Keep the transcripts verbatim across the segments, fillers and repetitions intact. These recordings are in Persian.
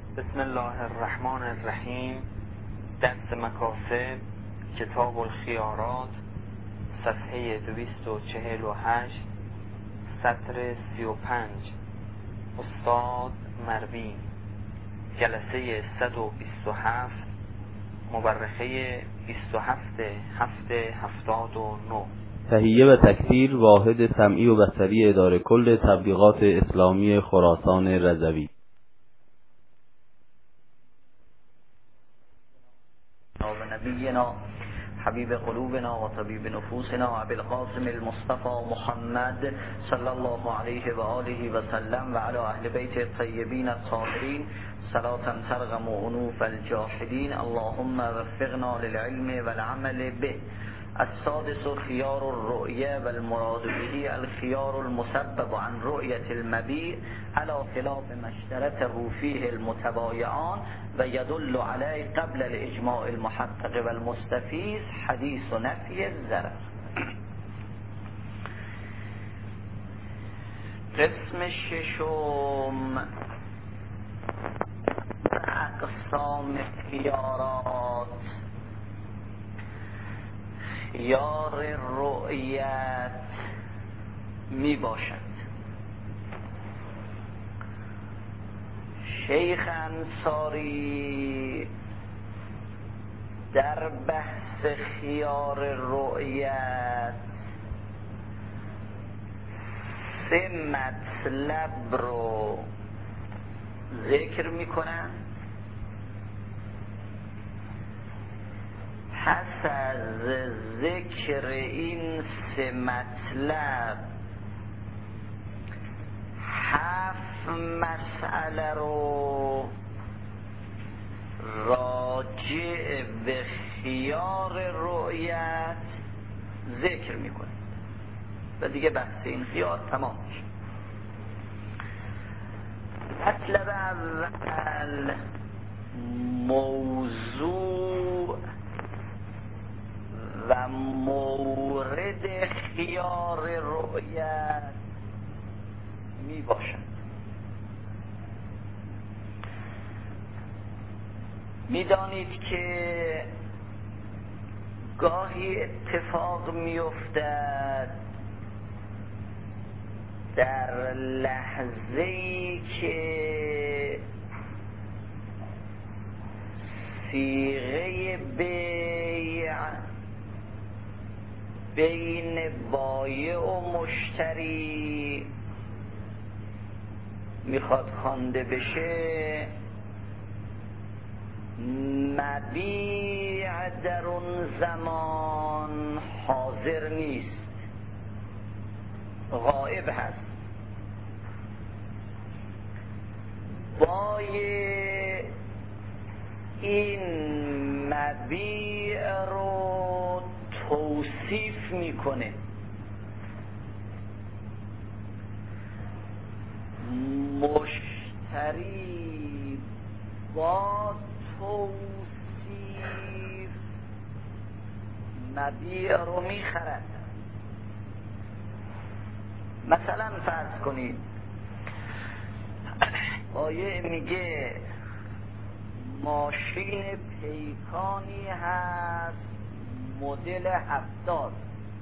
بسم الله الرحمن الرحیم. درس مکاسب، کتاب الخیارات، صفحه دویست و چهل و هشت، سطر سی و پنج. استاد مروی، جلسه صد و بیست و هفت، مورخه بیست و هفت هفته هفتاد و نه. تهیه و تکثیر واحد سمعی و بصری اداره کل تبلیغات اسلامی خراسان رضوی. و نبینا حبیب قلوبنا و طبیب نفوسنا ابی القاسم المصطفى محمد صلی الله علیه و آله و سلم و علی اهل بیت الطیبین الطاهرین صلاة ترغم عنوف الجاحدین. اللهم وفقنا للعلم والعمل به. السادس خيار الرؤيا والمراد به الخيار المسبب عن رؤية المبيع على خلاف ما اشترطه فيه المتبايعان ويدل عليه قبل الإجماع المحقق والمستفيز حديث نفي الضرر. قسم ششم، اقسام خيارات. خیار رؤیت می باشد. شیخ انصاری در بحث خیار رؤیت سه مطلب رو ذکر می کنن. پس از ذکر این سه مطلب هفت مسئله رو راجع به خیار رؤیت ذکر میکنه و دیگه بحث این خیار تمام میشه. مطلب اول، موضوع و مورد خیار رؤیت می باشد. می دانید که گاهی اتفاق می افتد در لحظه‌ای که صیغه بیع بین بایع و مشتری میخواد خوانده بشه، مبیع در اون زمان حاضر نیست، غائب هست. بایع این مبیع رو توصیف میکنه، مشتری با توصیف مبیع رو میخرد. مثلا فرض کنید بایع میگه ماشین پیکانی هست مدل هفتاد،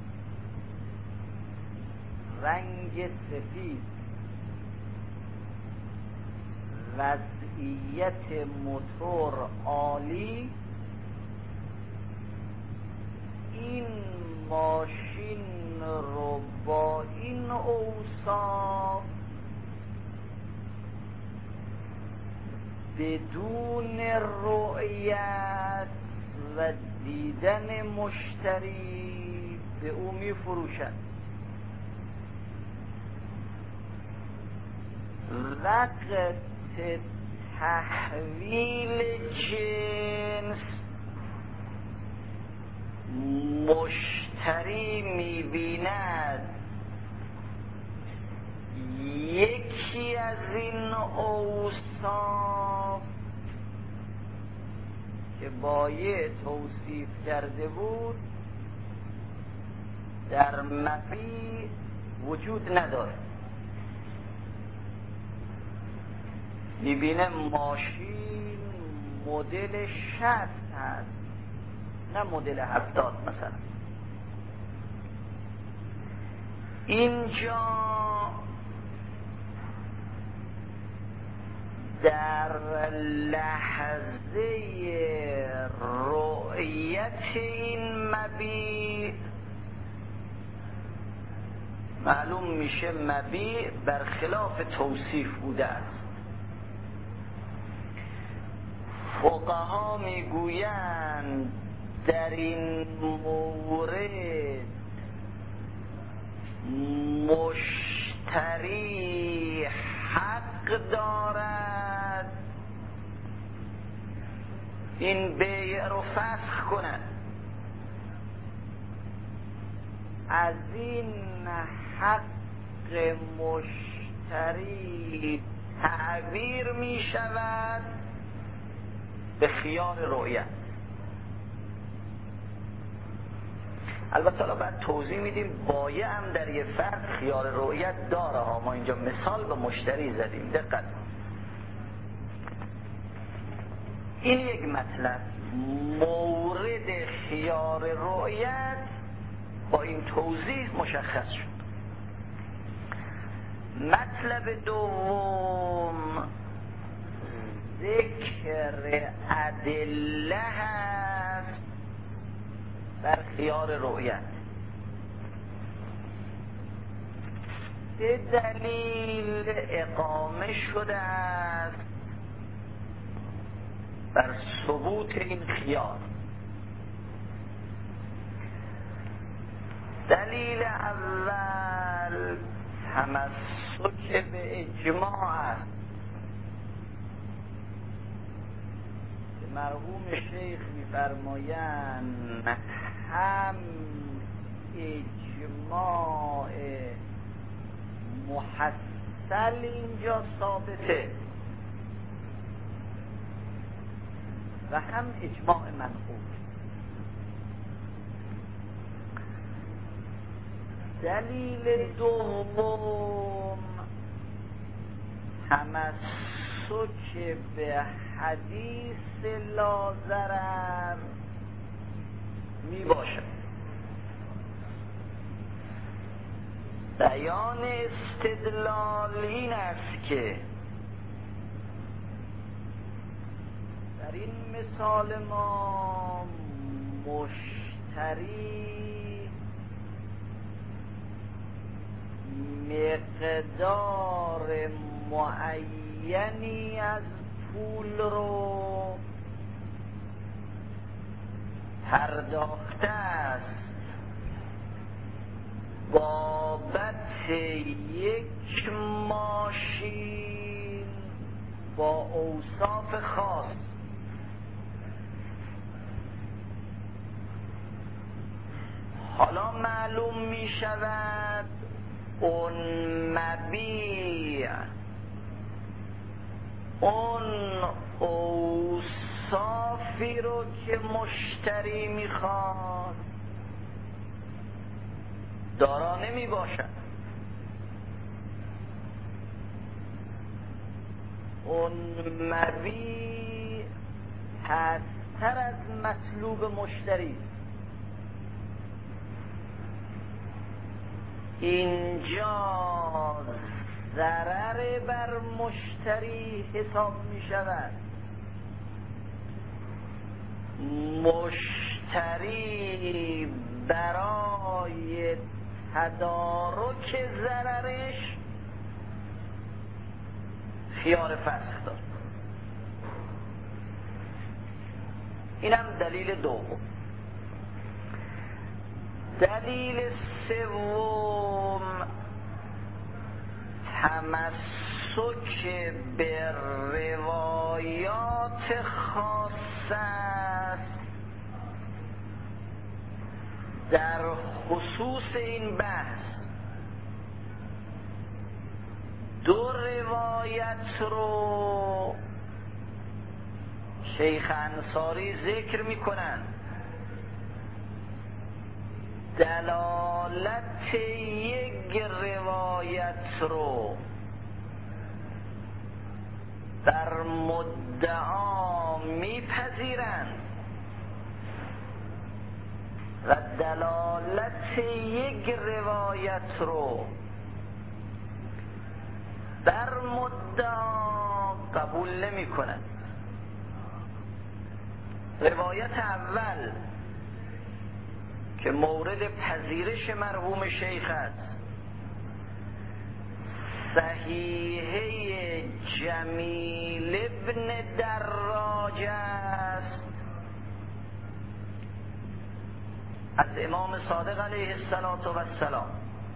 رنگ سفید، وضعیت موتور عالی. این ماشین رو با این اوصاف بدون رؤیت و دیدن مشتری به او می فروشد. وقت تحویل جنس مشتری می بیند یکی از این اوصاف که بایع توصیف کرده بود در مبیع وجود نداره. میبینه ماشین مدل شصت هست نه مدل هفتاد مثلا. اینجا در لحظه رؤیت این مبیع معلوم میشه مبیع برخلاف توصیف بوده است. فقها میگویند در این مورد مشتری حق دارد این بیع رو فسخ کنه. از این حق مشتری تعبیر می شود به خیار رؤیت. البته حالا بعد توضیح میدیم بایع هم در یه فرد خیار رؤیت داره ها. ما اینجا مثال به مشتری زدیم، دقت. این یک مطلب مورد خیار رؤیت با این توضیح مشخص شد. مطلب دوم ذکر ادله هست بر خیار رؤیت. سه دلیل اقامه شده است بر ثبوت این خیار. دلیل اول تمسک به اجماع است. مرحوم شیخ می‌فرمایند هم اجماع محصل اینجا ثابته و هم اجماع منقول. دلیل دوم تمسک به حدیث لا ضرر می باشد. بیان استدلال این است که در این مثال ما مشتری مقدار معینی از پول رو پرداخته است بابت یک ماشین با اوصاف خاص. حالا معلوم می شود اون مبیع اون اوصافی رو که مشتری میخواد دارا نمی باشد. اون مبیع پستر از مطلوب مشتری. اینجا ضرر بر مشتری حساب می شود. مشتری برای تدارک ضررش خیار فسخ دارد. اینم دلیل دوم. دلیل سوم تمسک به روایات خاص است در خصوص این بحث. دو روایت رو شیخ انصاری ذکر می کنند. دلالت یک روایت رو بر مدعا میپذیرند و دلالت یک روایت رو بر مدعا قبول نمی کنند. روایت اول که مورد پذیرش مرحوم شیخ است، صحیحه جمیل ابن دراج است از امام صادق علیه السلام.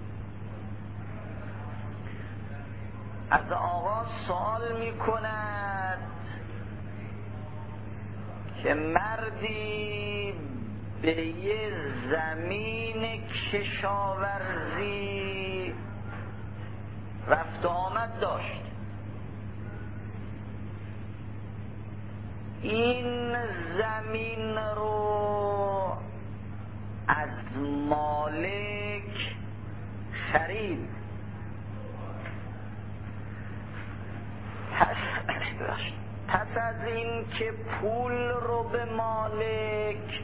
از آقا سوال می کند که مردی به یه زمین کشاورزی رفت و آمد داشت. این زمین رو از مالک خرید. پس, پس از این که پول رو به مالک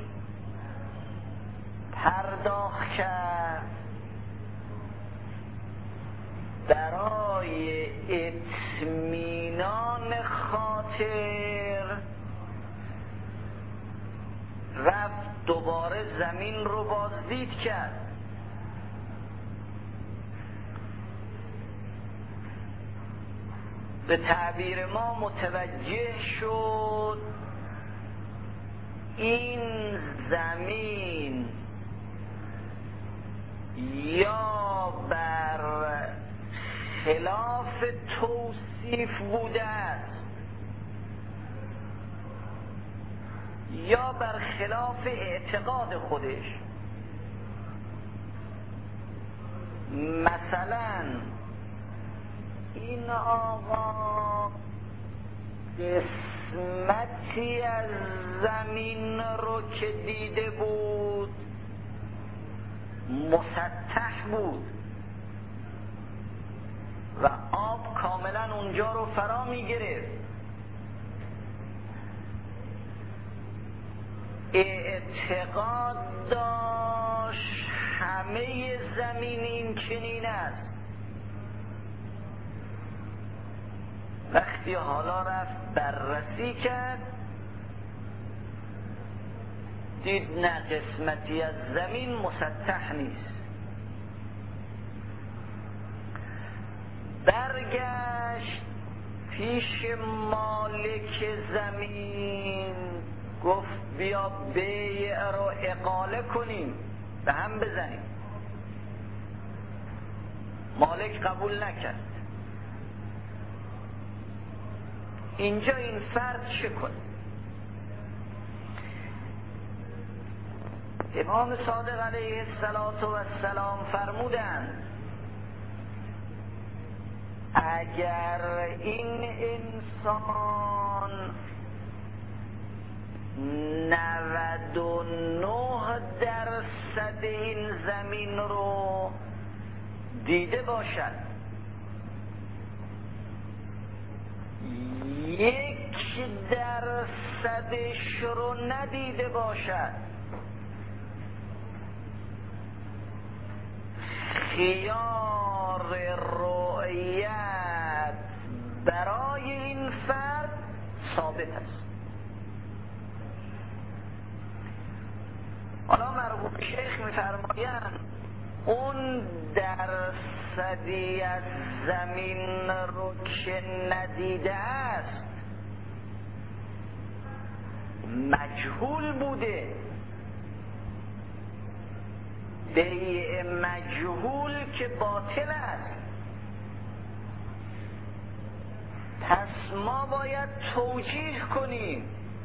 پرداخت کرد، برای اطمینان خاطر رفت دوباره زمین رو بازدید کرد. به تعبیر ما متوجه شد این زمین یا بر خلاف توصیف بوده است یا بر خلاف اعتقاد خودش. مثلا این آقا قسمتی از زمین رو که دیده بود مسطح بود و آب کاملا اونجا رو فرا می گرفت. اعتقاد داشت همه زمین این چنین است. وقتی حالا رفت بررسی کرد دید نه، قسمتی از زمین مسطح نیست. برگشت پیش مالک زمین، گفت بیا بیع رو اقاله کنیم، به هم بزنیم. مالک قبول نکرد. اینجا این فرد چه کنه؟ امام صادق علیه السلام فرمودند اگر این انسان نود و نه درصد این زمین رو دیده باشد، یک درصدش رو ندیده باشد، خیار رؤیت برای این فرد ثابت است. حالا مرحوم شیخ می‌فرمایند اون درصدی از زمین رو که ندیده است مجهول بوده. بیع مجهول که باطل است. پس ما باید توجیه کنیم،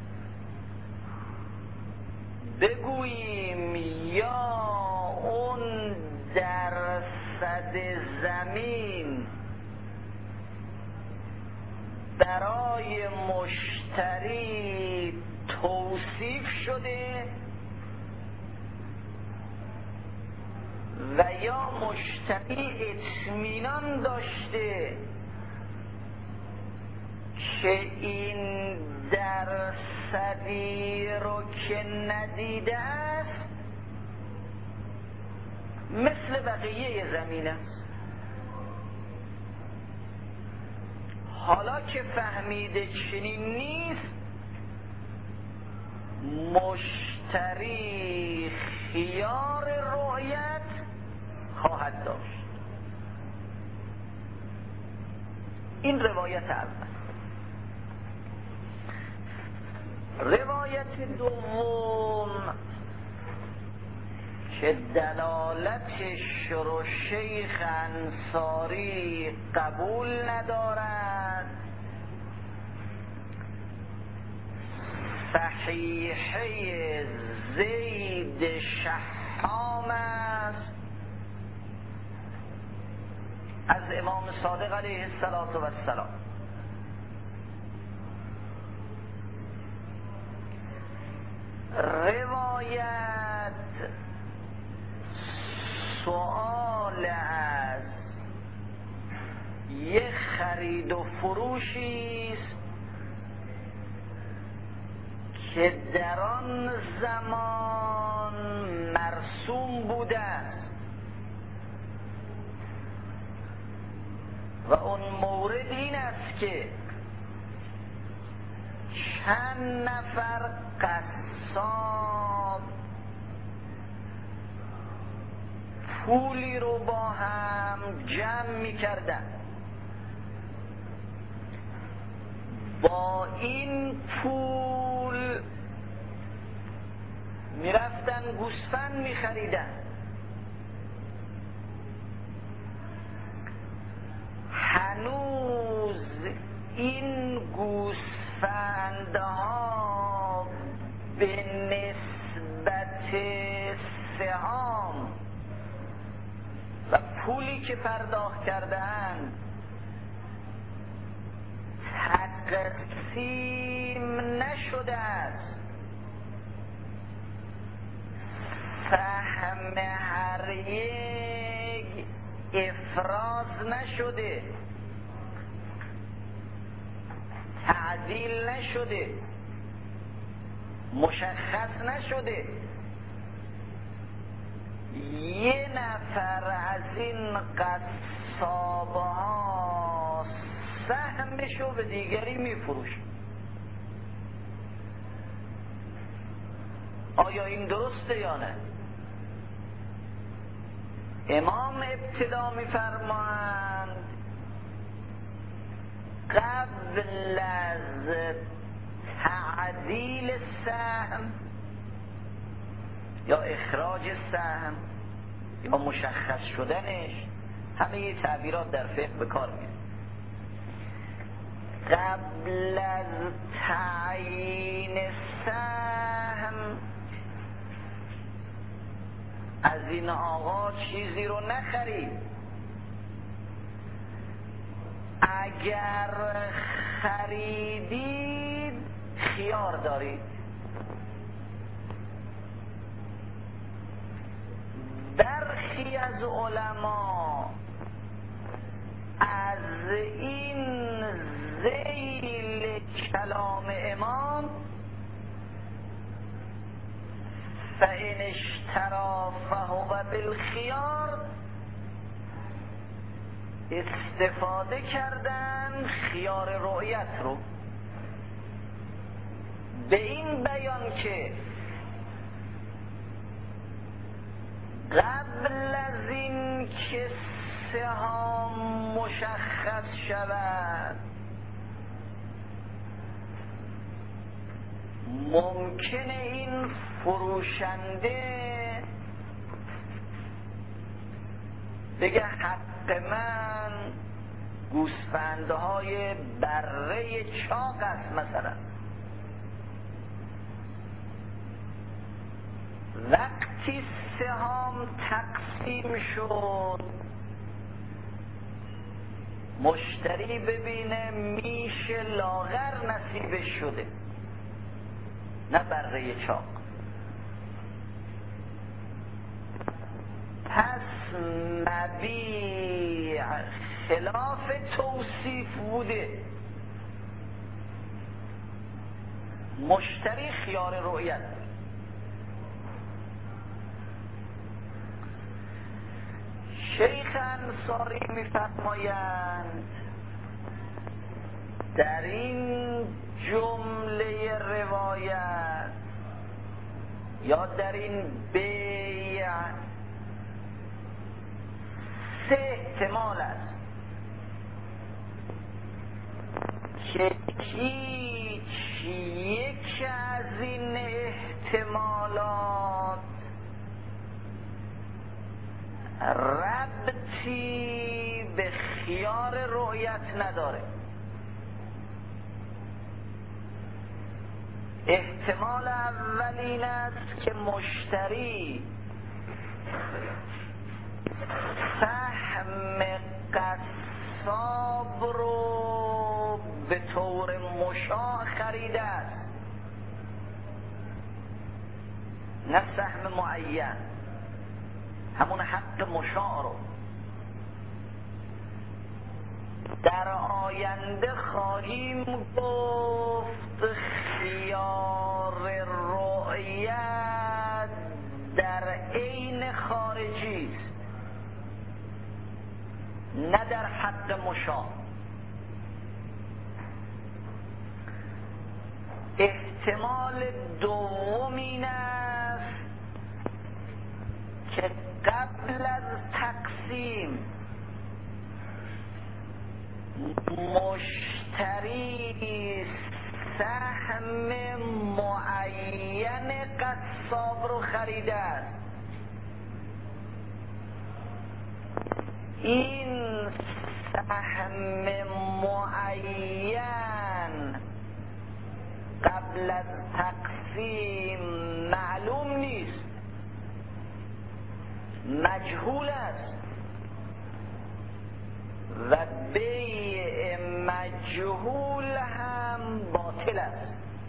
بگوییم یا اون درصد زمین برای مشتری توصیف شده و یا مشتری اطمینان داشته که این درصدی رو که ندیده است مثل بقیه زمین است. حالا که فهمیده چنین نیست، مشتری خیار رؤیت خواهد داشت. این روایت اول. روایت دوم که دلالتش رو شیخ انصاری قبول ندارد، صحیحه زید شحام است از امام صادق علیه السلام. روایت سؤال از یک خرید و فروشی است که در آن زمان مرسوم بوده است و اون مورد این است که چند نفر قصاب پولی رو با هم جمع می کردن، با این پول می رفتن گوسفند می خریدن. هنوز این گوسفندها به نسبت سهام و پولی که پرداخت کردند تقسیم نشده است، سهم هر یک افراز نشده، تعدیل نشده، مشخص نشده. یه نفر از این قصابها سهمشو به دیگری میفروشه. آیا این درسته یا نه؟ امام ابتدا میفرمایند قبل از تعدیل سهم یا اخراج سهم یا مشخص شدنش، همه یه تعبیرات در فقه به کار میاد، قبل از تعیین سهم از این آقا چیزی رو نخرید. اگر خریدید خیار دارید. برخی از علما از این ذیل کلام امام فإن اشترى فهو بالخيار استفاده کردن خیار رؤیت رو به این بیان که قبل از این که سهام مشخص شود ممکنه این فروشنده بگه حق من گوسفندهای بره چاق است مثلا. وقتی سهام تقسیم شد مشتری ببینه میش لاغر نصیبش شده نه بره چاق، پس مبیع خلاف توصیف بوده. مشتری خیار رؤیت. شیخ انصاری می‌فرمایند در این جمله روایت یا در این بیع سه احتمال است که هیچ یک از این احتمالات ربطی به خیار رؤیت نداره. احتمال اول این است که مشتری سهم قصاب رو به طور مشاع خریده است، نه سهم معین، همون حق مشاع رو. در آینده خواهیم گفت خیار رؤیت در عین خارجی است، نه در حق مشاع. احتمال دوم این است که قبل از تقسیم مشتری سهم معین قصاب رو خریده است. این سهم معین قبل از تقسیم معلوم نیست، مجهول است و بیع مجهول هم باطل است.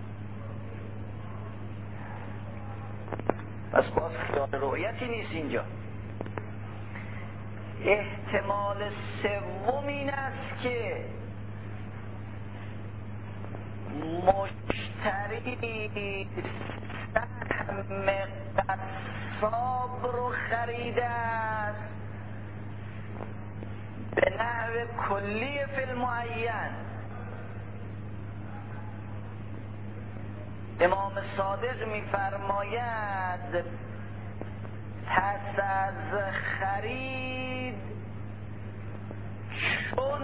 پس باز خیار رؤیتی نیست اینجا. احتمال سوم این است که مشتری سهم قصاب رو خریده است به نحو کلی فی المعین. امام صادق می‌فرماید پس از خرید چون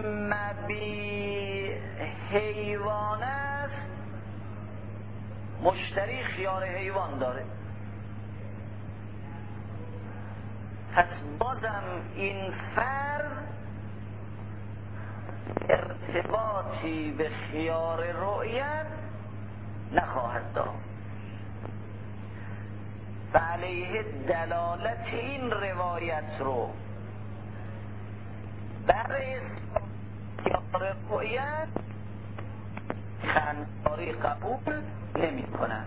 مبیع حیوان است مشتری خیار حیوان داره. پس بازم این فرض ارتباطی به خیار رؤیت نخواهد داشت و علیه دلالت این روایت رو برای خیار رؤیت خنساری قبول نمی کنند.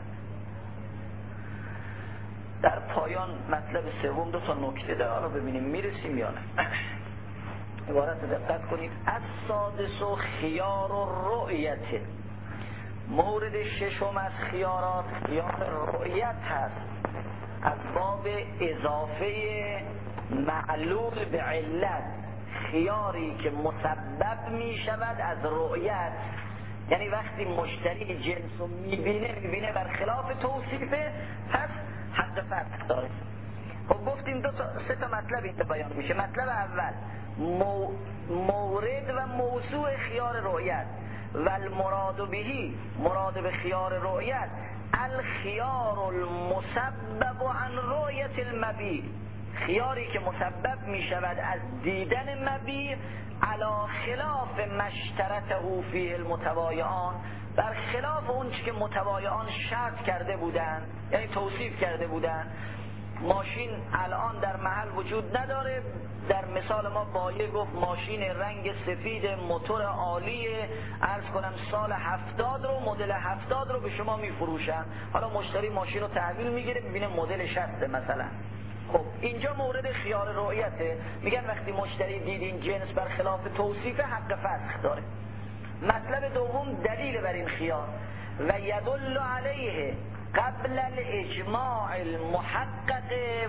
در پایان مطلب سوم دو تا نکته داره، حالا ببینیم میرسیم یا نه. عبارت دقت کنید. السادس و خیار و رؤیت، مورد ششم از خیارات خیار رؤیت هست، از باب اضافه معلول به علت، خیاری که مسبب می شود از رؤیت، یعنی وقتی مشتری جنس رو میبینه میبینه برخلاف توصیفه، پس حق فتح داره. خب گفتیم دو تا سه تا مطلب اینجا بیان میشه. مطلب اول مو مورد و موضوع خیار رؤیت و المراد بهی، مراد به خیار رؤیت الخیار المسبب عن رؤیت المبیع، خیاری که مسبب می شود از دیدن مبیع، علا خلاف مشترطه فیه المتبایعان، بر خلاف اون چی که متبایعان شرط کرده بودند، یعنی توصیف کرده بودند. ماشین الان در محل وجود نداره، در مثال ما بایع گفت ماشین رنگ سفید موتور عالیه، عرض کنم سال هفتاد رو، مدل هفتاد رو به شما میفروشن. حالا مشتری ماشین رو تحویل میگیره، میبینه مدل شصت مثلا. خب اینجا مورد خیار رؤیته، میگن وقتی مشتری دید این جنس بر خلاف توصیف حق فسخ داره. مطلب دوم دلیل بر این خیار، و یدل علیه قبل الاجماع المحقق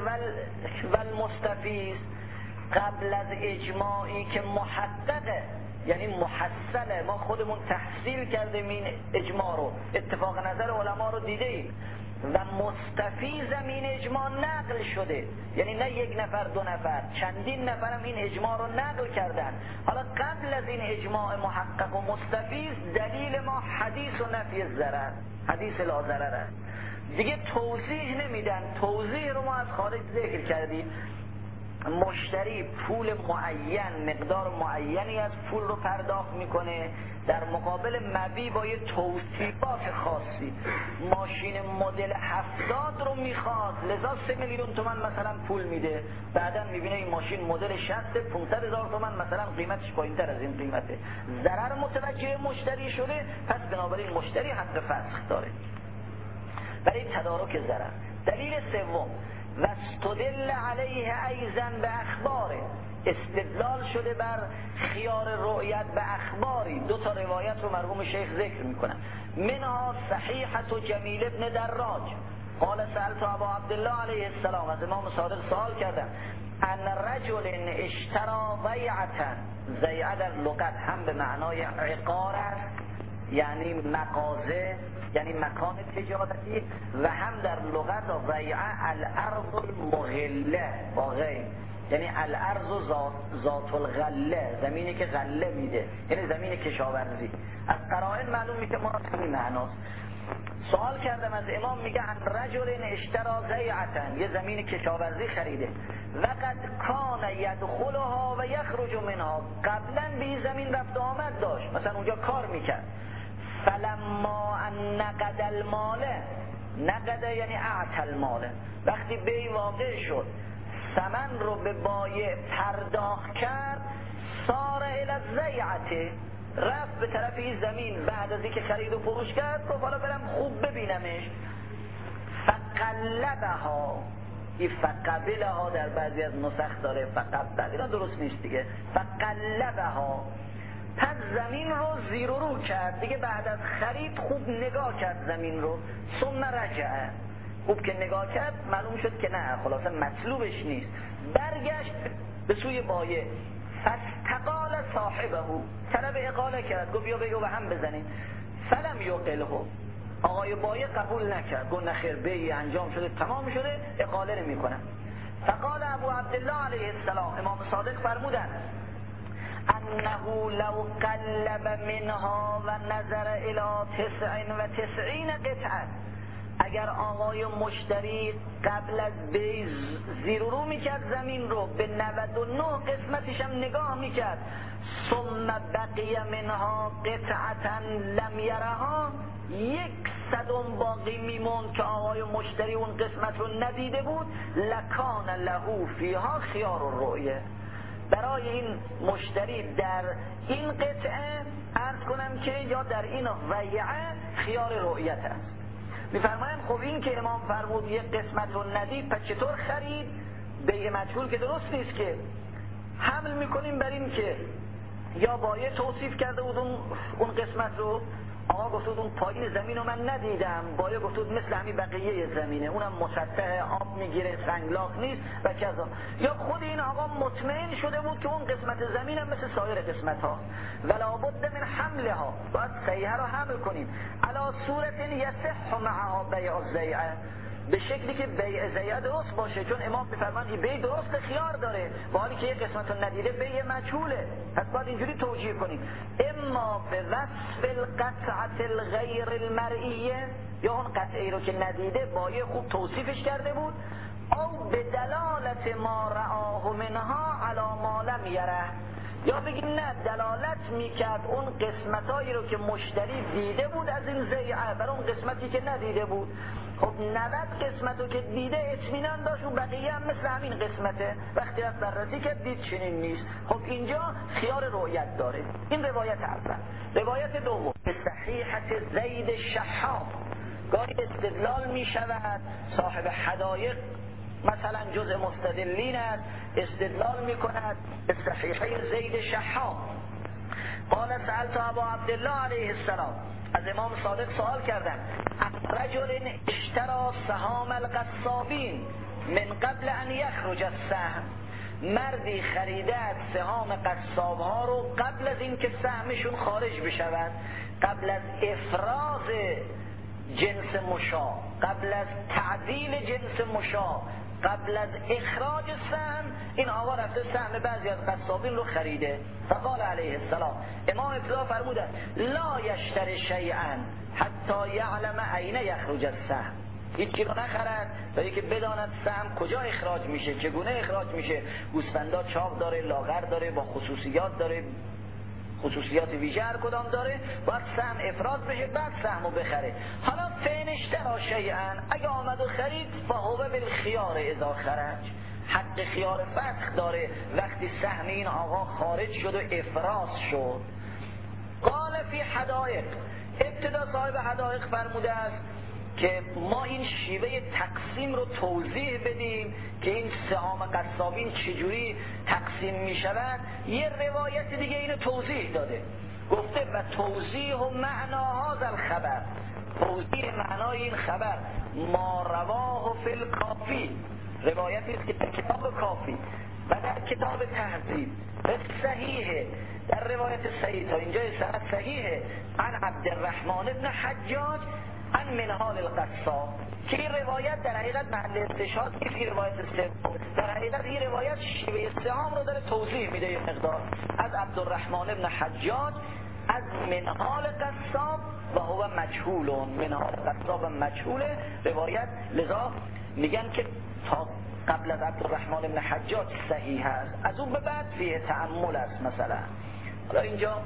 و المستفیض، قبل از اجماعی که محققه یعنی محصله، ما خودمون تحصیل کردیم این اجماع رو، اتفاق نظر علما رو دیده ایم و مستفیضم این اجماع نقل شده، یعنی نه یک نفر دو نفر، چندین نفرم این اجماع رو نقل کردن. حالا قبل از این اجماع محقق و مستفیض دلیل ما حدیث و نفی ضرر، حدیث لا ضرر است دیگه، توضیح نمیدن. توضیح رو ما از خارج ذکر کردیم. مشتری پول معین، مقدار معینی از پول رو پرداخت میکنه، در مقابل مبیع با یه توصیفات خاصی ماشین مدل هفتاد رو میخواد، لذا سه میلیون تومان مثلا پول میده، بعدا میبینه این ماشین مدل شصت پانصد هزار تومان مثلا قیمتش پایینتر از این قیمته، ضرر متوجه مشتری شده، پس بنابراین مشتری حق فسخ داره برای تدارک ضرر. دلیل سوم و استدل علیه ایضا به اخباره، استدلال شده بر خیار رؤیت به اخباری. دو تا روایت رو مرحوم شیخ ذکر میکنن. منها صحیحة و جمیل ابن دراج قال سألت ابا عبدالله علیه السلام، از امام صادق سوال کردم، ان رجل اشترا بیعتا، زیعه در لغت هم به معنای عقار است یعنی مغازه، یعنی مکان تجارتی، و هم در لغت ضیعه الارض المغله با غیر، یعنی الارض ذات, ذات الغله، زمینی که غله میده، یعنی زمین کشاورزی. از قرائن معلوم میشه مناسب این معناست. سوال کردم از امام، میگه ان رجل اشترا ضیعه، یه زمین کشاورزی خریده، وقد کان یدخلها و یخرج منها، قبلا به این زمین رفت آمد داشت، مثلا اونجا کار میکرد. فلما ان نقد المال، نقد یعنی اعطى المال، وقتی بی واقع شد ثمن رو به بایع پرداخت کرد، صار الی الضیعه، رفت به طرف این زمین بعد از اینکه خرید و فروش کرد، گفت حالا برم خوب ببینمش. فقلبها، این فقبلها در بعضی از نسخ داره فقبل، اینا درست نیست دیگه، فقلبها، پس زمین رو زیر و رو کرد دیگه، بعد از خرید خوب نگاه کرد زمین رو. ثم رجعه، خوب که نگاه کرد معلوم شد که نه خلاصه مطلوبش نیست، برگشت به سوی بایع. فاستقال صاحبه، طلب اقاله کرد، گفت بیا بگو به هم بزنین. فلم یقله، آقای بایع قبول نکرد، گفت نخیر بیعی انجام شده تمام شده، اقاله نمی کنم. فقال ابو عبدالله علیه السلام، امام صادق فرمودن انه لو قلب منها و نظر الى تسع و تسعین قطعه، اگر آقای مشتری قبل از بیع زیر و رو میکرد زمین رو، به نود و نه قسمتش هم نگاه میکرد، ثم بقی منها قطعتا لم یرها، یک صدم باقی میموند که آقای مشتری اون قسمت رو ندیده بود، لکان له فیها خیار الرؤیه، برای این مشتری در این قطعه عرض کنم که یا در این ضیعه خیار رؤیت است. میفرمایم خب این که امام فرمود یک قسمت رو ندید، پس چطور خرید؟ بیع مجهول که درست نیست که، حمل میکنیم بر این که یا بایع توصیف کرده بود اون, اون قسمت رو، آقا گفتود اون پایین زمین رو من ندیدم، بایع گفتود مثل همین بقیه زمینه، اونم مسطح، آب میگیره، سنگلاخ نیست و کذا، یا خود این آقا مطمئن شده بود که اون قسمت زمین هم مثل سایر قسمت ها، ولا بد من حملها، باید صحیحه رو حمل کنیم، علا صورت یصح معها بیع الضیعه، به شکلی که بیع ضیعه درست باشه، چون امام میفرمان این بیع درست خیار داره، با حالی که یک قسمت رو ندیده بیع مجهوله، پس باید اینجوری توجیه کنیم، اما به وصف القطعه الغیر المرئیه، یا اون قطعی رو که ندیده بایع خوب توصیفش کرده بود، او به دلالت ما رآه منها علی ما لم یره، یا بگیم نه دلالت میکرد اون قسمتایی رو که مشتری دیده بود از این ضیعه بر اون قسمتی که ندیده بود. خب نود قسمت رو که دیده اطمینان داشت و بقیه هم مثل همین قسمته، وقتی از بررسی که دید چنین نیست، خب اینجا خیار رؤیت داره. این روایت اول. روایت دوم به صحیحت زید شحاب، گاهی استدلال میشود صاحب حدایق مثلا جزء مستدلین است، استدلال میکند به صحیحه زید شحاب، قال سألت ابا عبدالله علیه السلام، از امام صادق سوال کردن، رجل اشترى سهام القصابین من قبل ان یخرج السهم، مردی خریده از سهام قصاب ها رو قبل از اینکه سهمشون خارج بشود، قبل از افراز جنس مشاع، قبل از تعدیل جنس مشاع، قبل از اخراج سهم، این آقا رفته سهم بعضی از قصابین رو خریده. فقال علیه السلام، امام ابتدا فرمودن لا یشتری شیئا حتی یعلم این یخرج السهم، هیچی رو نخرد تا اینکه بداند سهم کجا اخراج میشه، چگونه اخراج میشه، گوسفندا چاق داره، لاغر داره، با خصوصیات داره، خصوصیات ویژه هر کدام داره، باید سهم افراز بشه بعد سهمو بخره. حالا فین اشترا شیئا، اگه آمد و خرید فهو بالخیار اذا خرج، حق خیار فسخ داره وقتی سهم این آقا خارج شد و افراز شد. قال فی حدائق، ابتدا صاحب حدائق فرموده است که ما این شیوه تقسیم رو توضیح بدیم که این سهام قصابین چجوری تقسیم می شود. یه روایت دیگه اینو توضیح داده، گفته و توضیح و معناها ذا الخبر، توضیح معنای این خبر ما رواه فی الکافی، روایتی است که در کتاب کافی و در کتاب تهذیب به صحیحه، در روایت صحیح تا اینجا سند صحیحه، عن عبدالرحمن ابن حجاج عن منهال القصاب، که این روایت در حقیقت محل استشهاد نیست، این روایت سوم در حقیقت این روایت شیوه سهام رو داره توضیح میده یه مقدار، از عبدالرحمن ابن حجاج از منهال قصاب و هو مجهول، منهال قصاب مجهوله روایت، لذا میگن که تا قبل از عبدالرحمن ابن حجاج صحیح است، از اون به بعد فیه تأمل است. مثلا حالا اینجا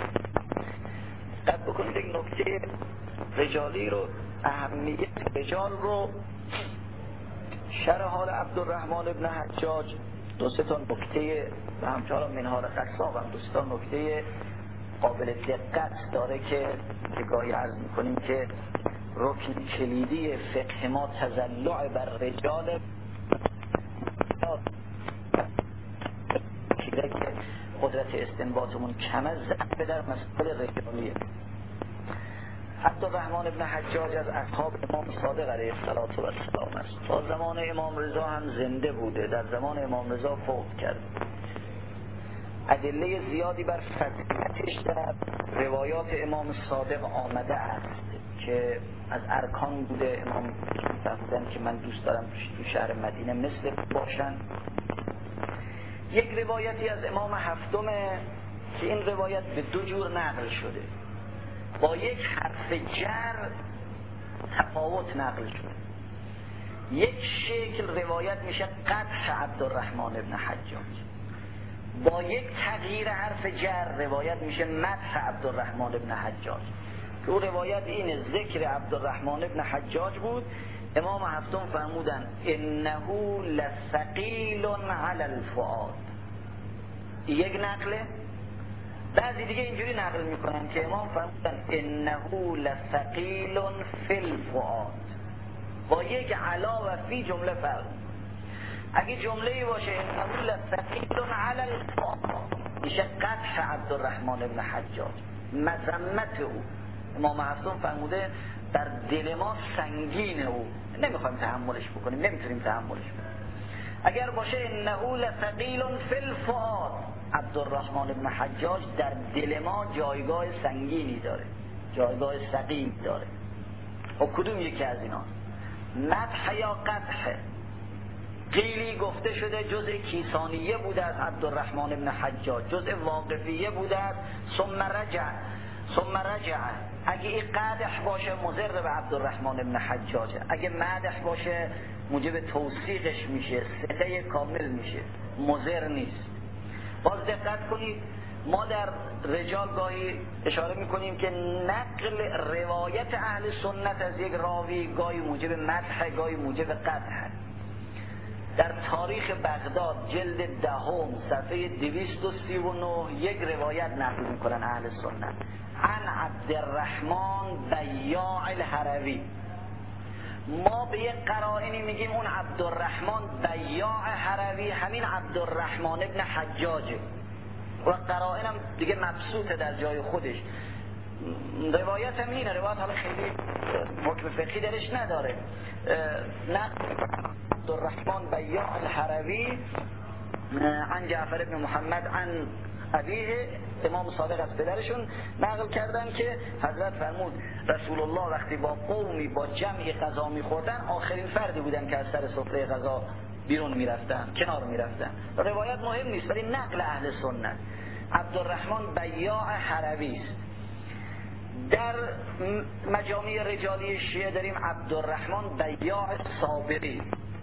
قد بکنید یک نکته رجالی رو، اهمیت رجال رو، شرح حال عبدالرحمن ابن حجاج، دو سه تا نکته و همچنان منهال قصاب هم دو سه تا نکته قابل دقت داره که گاهی عرض میکنیم که رکن کلیدی فقه ما تضلع بر رجال که قدرت استنباطمون کم از ضعف در مسئله رجالیه. عبدالرحمن ابن حجاج از اصحاب امام صادق علیه السلام است، تا زمان امام رضا هم زنده بوده، در زمان امام رضا فوت کرد. ادله زیادی بر فضیلتش در روایات امام صادق آمده است که از ارکان بوده، امام فرمودن که من دوست دارم تو شهر مدینه مثل باشن. یک روایتی از امام هفتمه که این روایت به دو جور نقل شده، با یک حرف جر تفاوت نقل شده. یک شکل روایت میشه قطع عبدالرحمن ابن حجاج، با یک تغییر حرف جر روایت میشه مدح عبدالرحمن ابن حجاج، که اون روایت اینه ذکر عبدالرحمن ابن حجاج بود. امام هفتم فرمودن انه لثقیل علی الفؤاد، یک نقله. بعضی دیگه اینجوری نقل میکنن که امام فرمودن انه لثقیل فی الفؤاد، با یک علا و فی جمله فرق. اگه جمله باشه انه لثقیل علی الفؤاد میشه قطع عبدالرحمن ابن حجاج، مذمت او. امام هفتم فرموده در دل ما سنگین او، نمیخوایم تحملش بکنیم، نمیتونیم تحملش بکنیم. اگر باشه انه لثقیل فی الفؤاد، عبدالرحمن ابن حجاج در دل ما جایگاه سنگینی داره، جایگاه ثقیل داره. و کدوم یکی از اینا؟ مدح یا قدح؟ قیلی گفته شده جزء کیسانیه بوده از عبدالرحمن ابن حجاج، جزء واقفیه بوده است. ثم رجع ثم رجع، اگه این قدح باشه مضر به عبدالرحمن ابن حجاجه، اگه مدح باشه موجب توثیقش میشه، ثقه کامل میشه، مضر نیست. باز دقت کنید، ما در رجال گاهی اشاره میکنیم که نقل روایت اهل سنت از یک راوی گاهی موجب مدح، گاهی موجب قدح. در تاریخ بغداد جلد دهم صفحه دویست و سی و نه یک روایت نقل میکنن اهل سنت عن عبدالرحمن بیاع الهروی. ما به یک قرائنی میگیم اون عبدالرحمن بیاع هروی همین عبدالرحمن ابن حجاجه. و قرائن هم دیگه مبسوطه در جای خودش. روایت هم اینه، روایت حالا خیلی حکم فقهی درش نداره. نقل عبدالرحمن بیاع الحروی عن جعفر بن محمد عن ابیه، امام صادق از پدرشون نقل کردن که حضرت فرمود رسول الله وقتی با قومی با جمعی غذا می‌خوردن آخرین فردی بودن که از سر سفره غذا بیرون میرفتن، کنار میرفتن. روایت مهم نیست ولی نقل اهل سنت. عبدالرحمن بیاع حروی است. در مجامع رجالی شیعه داریم عبدالرحمن بیاع صابری،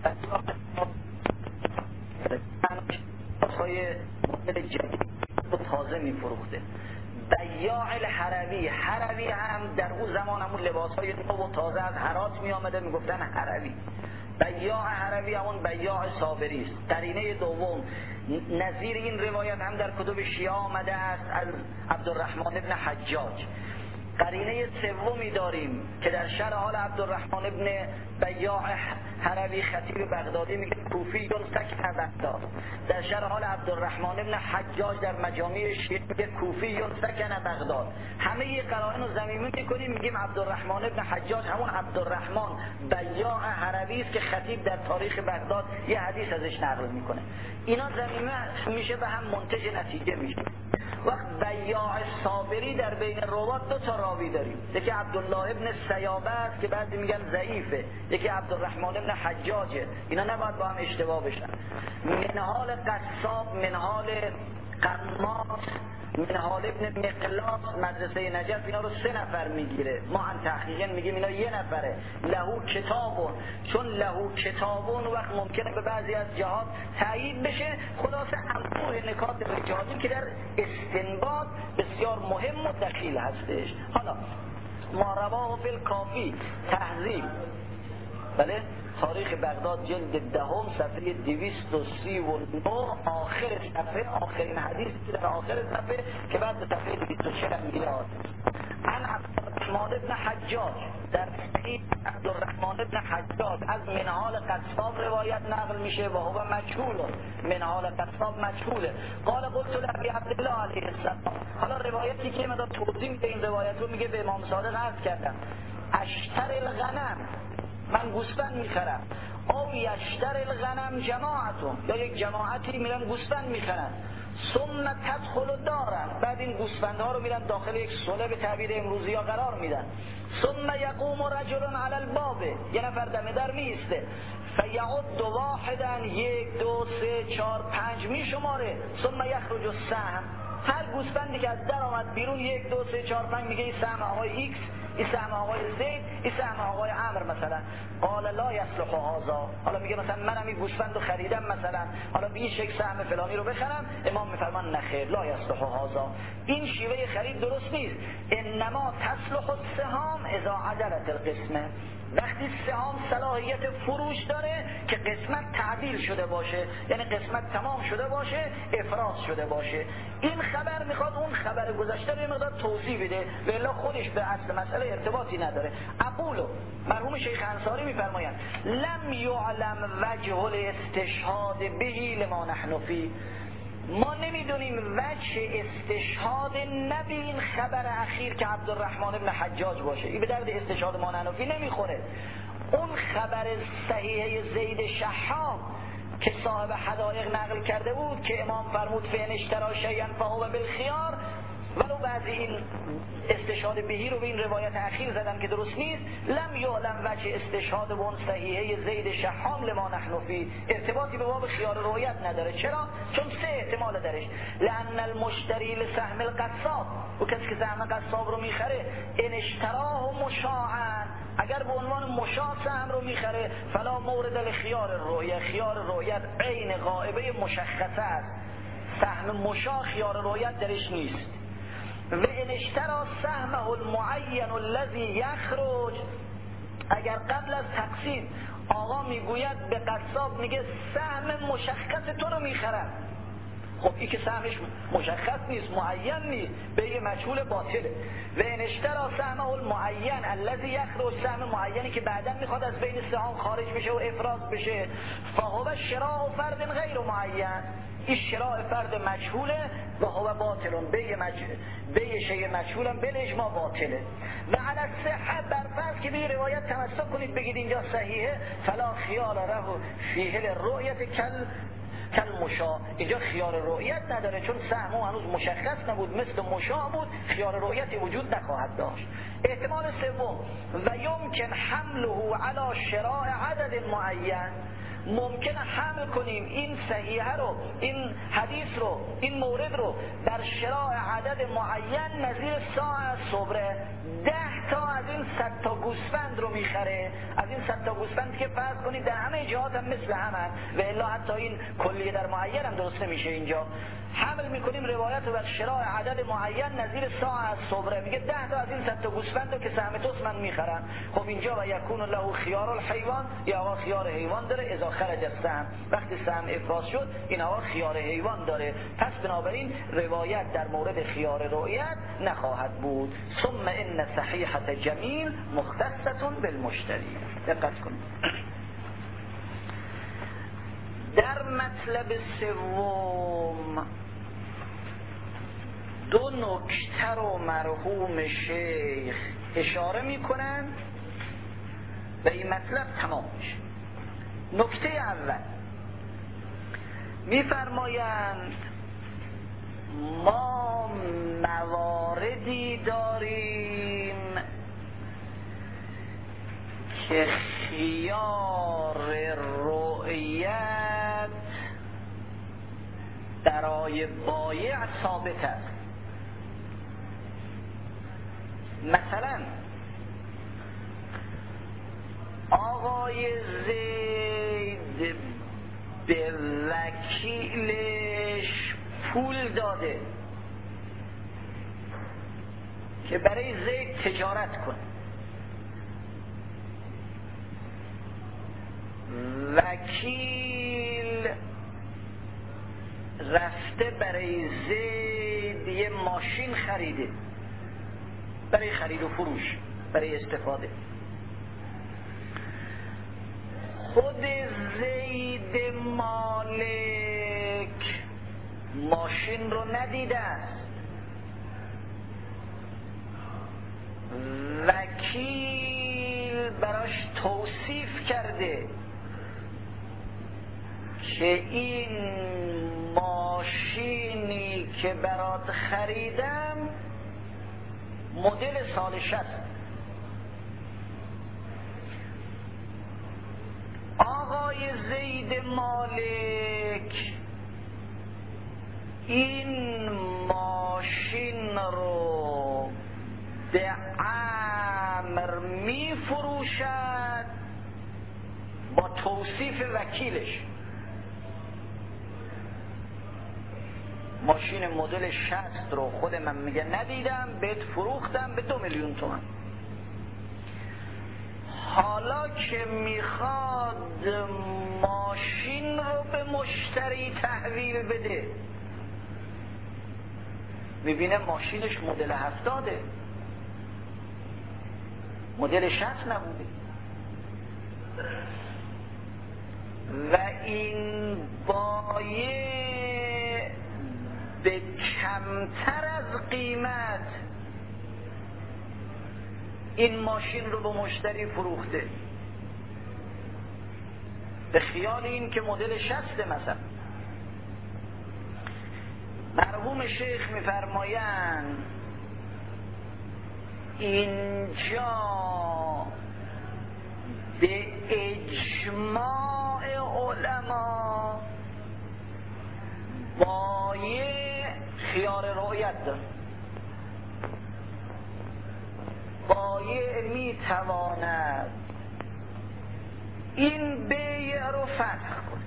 های مدل جدید و تازه میفروخته. بیاع الحروی، حروی هم در اون زمان همون لباس های نو و تازه از هرات می آمده میگفتن حروی. بیاع حروی همون بیاع صابری است. قرینه دوم نظیر این روایت هم در کتب شیعه آمده است از عبدالرحمن ابن حجاج. قرینه سومی داریم که در شرح حال عبدالرحمن ابن بیاع حروی خطیب بغدادی میگه کوفی سکن بغداد. در شرح حال عبدالرحمن ابن حجاج در مجامع شیعه میگه کوفی سکن بغداد. همه قرائن رو ضمیمه میکنیم میگیم عبدالرحمن ابن حجاج همون عبدالرحمن بیاع حروی است که خطیب در تاریخ بغداد یه حدیث ازش نقل میکنه. اینا ضمیمه میشه به هم منتج نتیجه میشه. وقت بیاع صابری در بین روات دو تا راوی داریم، یکی عبدالله ابن سیابه است که بعضی میگن ضعیفه، یکی عبدالرحمن ابن حجاجه. اینا نباید با هم اشتباه بشن. منهال قصاب، منهال قماس، منهال ابن مقلاس مدرسه نجف اینا رو سه نفر میگیره. ما هم تحقیقا میگیم اینا یه نفره. لهو کتابون، چون لهو کتابون وقت ممکنه به بعضی از جهات تایید بشه. خلاصه انواع نکات رجالی که در استنباط بسیار مهم و دخیل هستش. حالا ما رواه فی الکافی تهذیب، بله، تاریخ بغداد جلد دهم صفحه دویست و سی و نه آخر صفحه، آخرین حدیثی که در آخر صفحه که بعد به صفحه دویست و چهل میاد. عن عبدالرحمن ابن حجاج در صحیح عبدالرحمن ابن حجاج از منهال قصاب روایت نقل میشه و هو مجهول. منهال قصاب مجهوله. قال قلت لابی عبدالله علیه السلام. حالا روایتی که مدام توضیح میده این روایت رو میگه به امام صادق عرض کردم اشتر الغنم، من گوسفند میخرم. او یشتر الغنم جماعتون، یا یک جماعتی میرن گوسفند میخرن. ثم تدخل دارن، بعد این گوسفندها رو میرن داخل یک صلح به تعبیر امروزی ها قرار میدن. ثم یقوم رجل علی الباب، یه نفر دم در میسته. فیعد واحدا، یک دو سه چهار پنج میشماره. ثم یخرج السهم، هر گوسفندی که از در آمد بیرون یک دو سه چهار پنج میگه این سهم آقای ایکس، این سهم آقای زید، این سهم آقای عمر مثلا. قال لا یصلح هذا، حالا میگه مثلا منم این گوسفند رو خریدم مثلا، حالا به این شکل سهم فلانی رو بخرم. امام میفرمان نخیر، لا یصلح هذا، این شیوه خرید درست نیست. انما تصلح السهام اذا عدلت القسمه، وقتی سهام صلاحیت فروش داره که قسمت تعدیل شده باشه، یعنی قسمت تمام شده باشه، افراز شده باشه. این خبر میخواد اون خبر گذشته رو مقدار توضیح بده، ولی خودش به اصل مسئله ارتباطی نداره. اقولو، مرحوم شیخ انصاری میفرمایند لم یعلم وجه الاستشهاد بهی لما نحن فی، ما نمیدونیم وجه استشهاد نبی این خبر اخیر که عبدالرحمن ابن حجاج باشه، این به درد استشهاد ما نحنفی نمیخوره. اون خبر صحیحه زید شحام که صاحب حدایق نقل کرده بود که امام فرمود فین اشترا شیئا فهو بالخیار، ولو بعضی این استشهاد بهی رو به این روایت اخیر زدن که درست نیست. لم یعلم وجه استشهاد به اون صحیحه زید شحام لما نحن فی، ارتباطی به باب خیار روایت نداره. چرا؟ چون سه احتمال درش. لان المشتری لسهم القصاب، و کسی که سهم قصاب رو میخره ان اشتراه مشاعا، اگر به عنوان مشاع سهم رو میخره فلا مورد لخیار رویت، خیار رویت عین غائبه مشخصه است، سهم مشاع خیار رویت درش نیست. و ان اشترا سهمه المعین الذي یخرج، اگر قبل از تقسیم آقا میگوید به قصاب میگه سهم مشخص تو رو میخرم، خب این که سهمش مشخص نیست، معین نیست، بیع مجهول باطله. و ان اشترى سهمه المعین الذي یخرج، سهم معینی که بعداً میخواد از بین سهام خارج بشه و افراز بشه، فهو شراء فرد غیر معین، این شراء فرد مجهوله و هو باطلون، بیع مجهول بیع شیء مجهولم بالاجماع باطله. و علی الصحه، بر فرض که به روایت تمسک کنید بگید اینجا صحیحه، فلا خیال له فیه للرؤیه کل کل مشاع، اینجا خیار رؤیت نداره چون سهم هنوز مشخص نبود، مثل مشاع بود، خیار رؤیتی وجود نخواهد داشت. احتمال سوم، و یمکن حمله علی شراء عدد معین، ممکنه حمل کنیم این صحیحه رو، این حدیث رو، این مورد رو بر شراء عدد معین نظیر ساعه صبره، ده تا از این صد تا گوسفند رو میخره، از این صد تا گوسفند که فرض کنید در همه جهات هم مثل همن و الا حتی این کلیه در معین هم درست نمیشه. اینجا حمل میکنیم روایت رو بر شراء عدد معین نظیر ساعه صبره، میگه ده تا از این صد تا گوسفند رو که سهم توست من میخرم. خب اینجا و یکون له خیار الحیوان، یا آقا خیار حیوان داره، اذا خرج السهم، وقتی سهم افراز شد این آقا خیار حیوان داره، پس بنابراین روایت در مورد خیار رؤیت نخواهد بود. ثم ان صحیحه جمیل مختصه بالمشتری. دقت کنید در مطلب سوم دو نکته رو مرحوم شیخ اشاره میکنن و این مطلب تمام میشه. نکته اول میفرمایند ما مواردی داریم که خیار رؤیت برای بایع ثابت است. مثلا آقای زید به وکیلش پول داده که برای زید تجارت کنه، وکیل رفته برای زید یه ماشین خریده برای خرید و فروش، برای استفاده. خود زید مالک ماشین رو ندیده است، وکیل براش توصیف کرده که این ماشینی که برات خریدم مدل سال شصت. آقای زید مالک این ماشین رو به عمر می فروشد با توصیف وکیلش، ماشین مدل شصت رو خود من میگه ندیدم، بهت فروختم به دو میلیون تومان. حالا که میخواد ماشین رو به مشتری تحویل بده، میبینه ماشینش مدل هفتاده، مدل شصت نبوده و این بایع به کمتر از قیمت این ماشین رو به مشتری فروخته، به خیال این که مدل شصت مثلا. مرحوم شیخ میفرمایند اینجا به اجماع علما بایع خیار رؤیت داره، بایع میتواند این بیع رو فتح کنه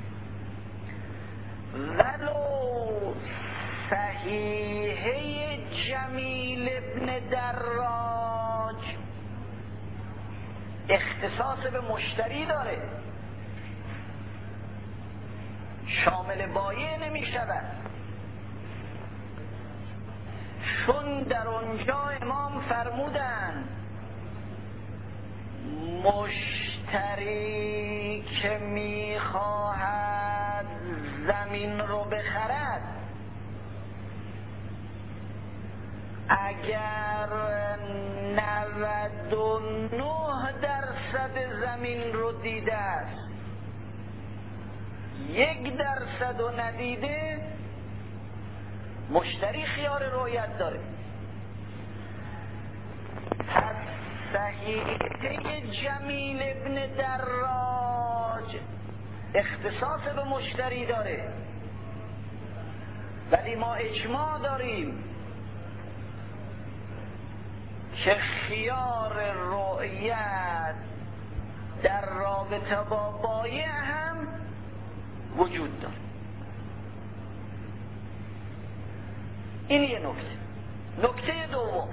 ولو صحیحه جمیل ابن دراج اختصاص به مشتری داره، شامل بایع نمی شود. چون در اونجا امام فرمودن مشتری که میخواهد زمین رو بخرد اگر نود و نه درصد زمین رو دیده است یک درصد رو ندیده مشتری خیار رؤیت داره. پس صحیفه جمیل ابن دراج اختصاص به مشتری داره، ولی ما اجماع داریم که خیار رؤیت در رابطه با بایع هم وجود داره. این یه نکته. نکته دوم،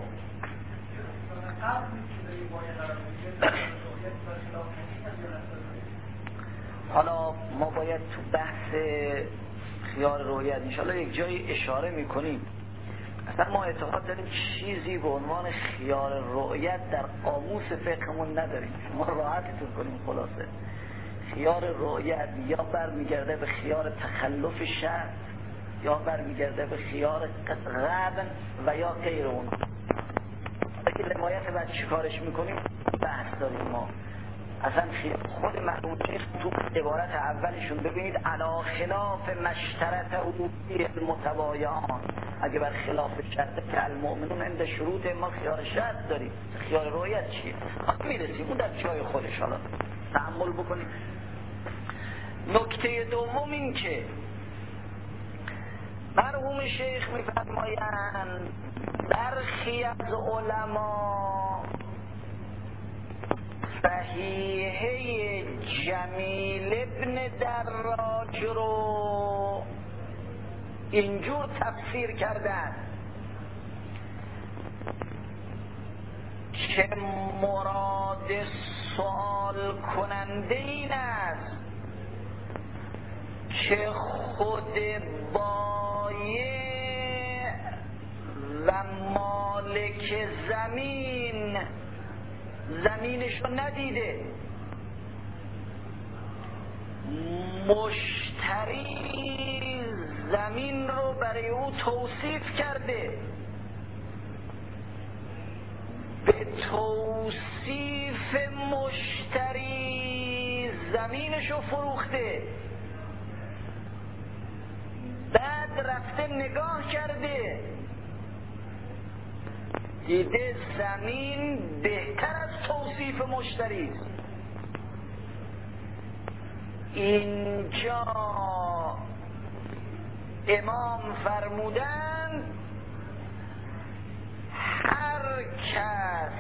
حالا ما باید تو بحث خیار رؤیت انشاءالله یک جایی اشاره میکنیم. اصلا ما اعتقاد داریم چیزی به عنوان خیار رؤیت در قاموس فقهمون نداریم. شما راحتتون کنیم. خلاصه خیار رؤیت یا برمیگرده به خیار تخلف شرط یا برمیگرده به خیار غبن و یا غیر اون. اگه روایت بعد چیکارش میکنیم بحث داریم. ما اصلا خود مرحوم شیخ تو عبارت اولشون ببینید علا خلاف مشترط عبودی المتبایعان، اگه بر خلاف شرط که المؤمنون عند شروط ما خیار شرط داریم. خیار رؤیت چیه؟ میرسیم اون در جای خودش. حالا تأمل بکنیم. نکته دوم این که مرحوم شیخ میفرمایند برخی از علما صحیحه جمیل ابن دراج رو اینجور تفسیر کردن که مراد سوال کننده این است که خود بایع و مالک زمین زمینشو ندیده، مشتری زمین رو برای او توصیف کرده، به توصیف مشتری زمینشو فروخته، بعد رفته نگاه کرده دیده زمین بهتر از توصیف مشتری است. اینجا امام فرمودند هر کس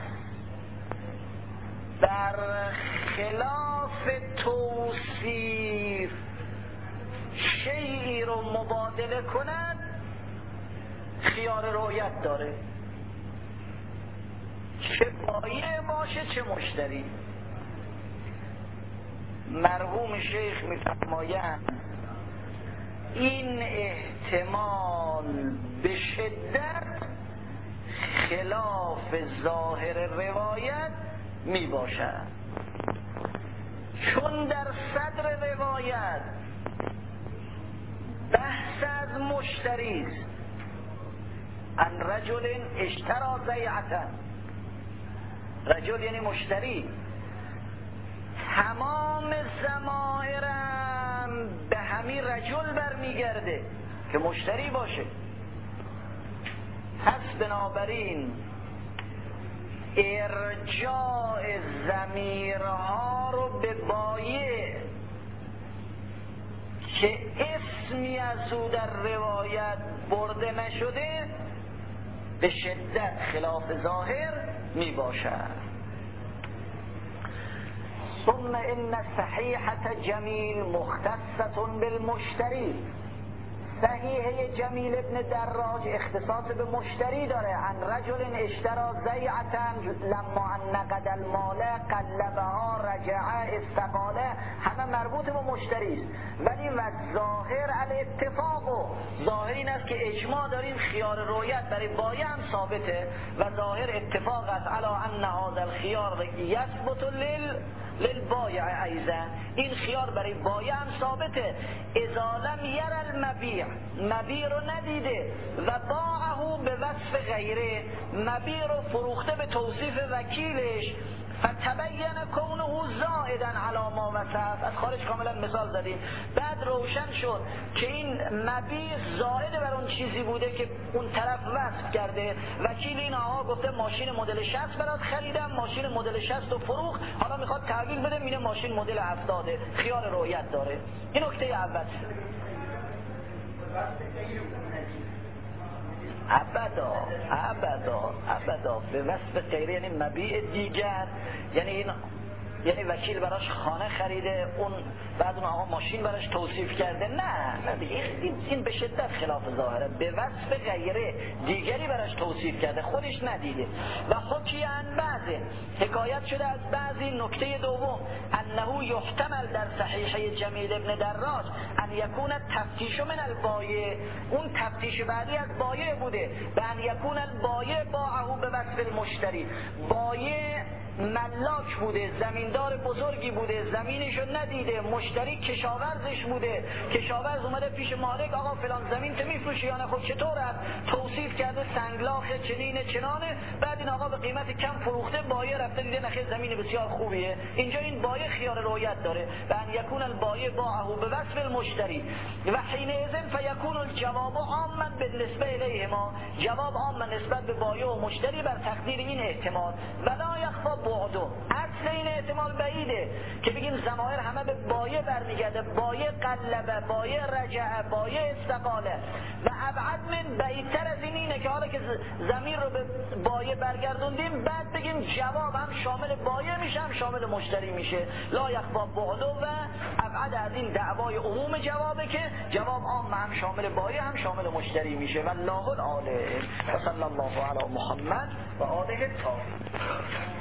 بر خلاف توصیف شیئی رو مبادله کند خیار رؤیت داره، چه بایع باشه چه مشتری. مرحوم شیخ می‌فرمایند این احتمال به شدت خلاف ظاهر روایت می باشد، چون در صدر روایت بحث از مشتری است. ان رجل اشترى زیعة، رجل یعنی مشتری. تمام ضمائرم به همین رجل برمیگرده که مشتری باشه. پس بنابراین ارجاع ضمیرها رو به بایع که اسمی از او در روایت برده نشده به شدت خلاف ظاهر می باشد. ثم ان صحیحة جمیل مختصة بالمشتری، صحیحه جمیل ابن دراج اختصاص به مشتری داره. عن رجل اشترا زیعتا لما ان نقد المال قلبها رجع استقاله، همه مربوط به مشتری است. ولی و ظاهر الاتفاق، ظاهر این است که اجماع داریم خیار رویت برای بایع هم ثابته و ظاهر اتفاق است علی ان هذا الخيار یثبت لل للبایع ایضا، این خیار برای بایع هم ثابته. اذا لم یر المبیع، مبیع رو ندیده و باعه به وصف غیره، مبیع رو فروخته به توصیف وکیلش، فتبین کونه زائدا علی ما وصف، از خارج کاملا مثال زدیم، بعد روشن شد که این مبیع زائد بر اون چیزی بوده که اون طرف وصف کرده. وکیل این آقا گفته ماشین مدل شصت برات خریدم، ماشین مدل شصت رو فروخت، حالا میخواد تحویل بده، میره ماشین مدل هفتاد، خیار رؤیت داره. این نکته اول. ابدا ابدا ابدا به وصف غیره، یعنی مبیع دیگر، یعنی این یعنی وکیل براش خانه خریده، اون بعد اون آقا ماشین براش توصیف کرده، نه نه دیگه این, این به شدت خلاف ظاهره. به وصف غیره دیگری براش توصیف کرده، خودش ندیده. و حکی عن بعضه، حکایت شده از بعضی. نکته دوم انه یحتمل در صحیحه جمیل ابن دراج ان یکون تفتیش من البایع، اون تفتیش بعدی از بایع بوده، به ان یکون البایع باعه به وصف المشتری، بایع ملاک بوده، زمیندار بزرگی بوده، زمینشو ندیده، مشتری کشاورزش بوده، کشاورز اومده پیش مالک آقا فلان زمین تو میفروشی یا نه؟ خب چطور است؟ توصیف کرده سنگلاخ چنینه چنانه، بعد این آقا به قیمت کم فروخته، بایع رفته دیده نخیر زمین بسیار خوبیه. اینجا این بایع خیار رؤیت داره، و ان یکون البایع باعه به وصف المشتری و حینئذ فیکون الجواب عاما بالنسبه الیهما، جواب عام نسبت به بایع و مشتری بر تقدیر این احتمال. ولا یخفی بعدو، اصل این احتمال بعیده که بگیم ضمایر همه به بایع برمیگرده، بایع قلبه، بایع رجعه، بایع استقاله. و ابعد من بعیدتر از این اینه که حالا که ضمیر رو به بایع برگردوندیم، بعد بگیم جواب هم شامل بایع میشه هم شامل مشتری میشه. لا یخفی بعدو، و ابعد از این دعوای عموم جوابه که جواب عام هم شامل بایع هم شامل مشتری میشه. والله العالم. و صلی الله علی محمد و آله الطاهرین.